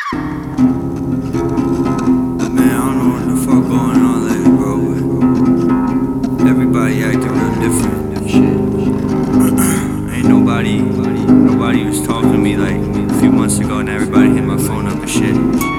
Man, I don't know what the fuck going on lately, bro, but everybody acting real different and shit. Ain't nobody was talking to me like a few months ago, and everybody hit my phone up and shit.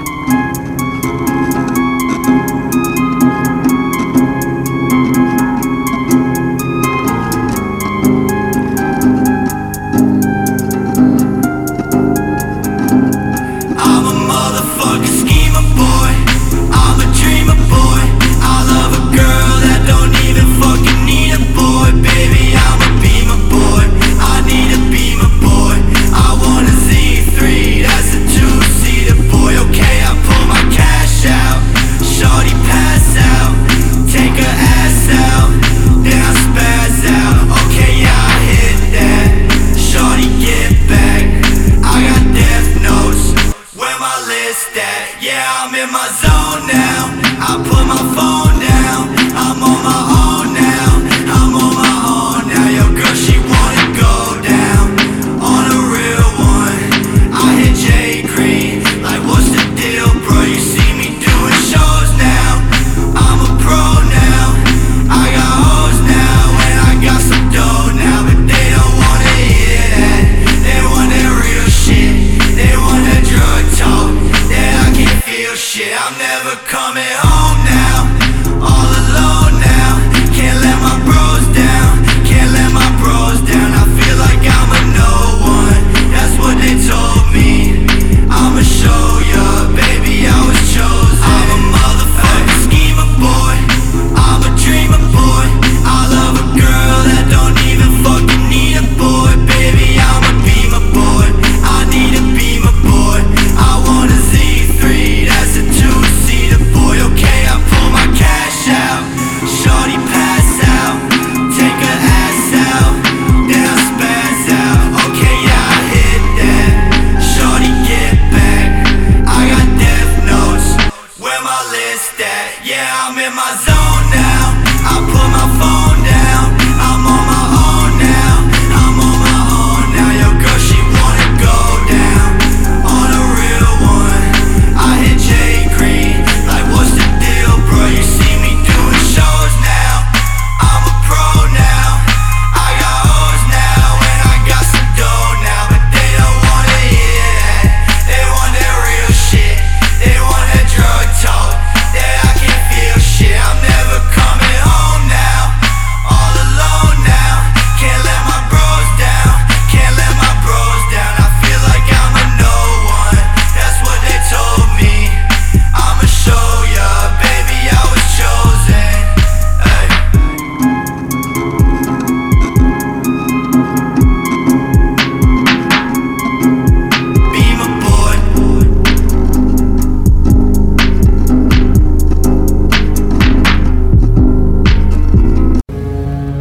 I'm a motherfucking schemer boy, I'm a dreamer boy. I love a girl that don't even fucking need a boy. Baby, I'm a beamer boy, I need a beamer boy. I want a Z3, that's a two-seater boy. Okay, I pull my cash out, shorty pass out, take her ass out, then I spaz out. Okay, yeah, I hit that, shorty get back, I got death notes, where my list at? Yeah, I'm in my zone now, I put my phone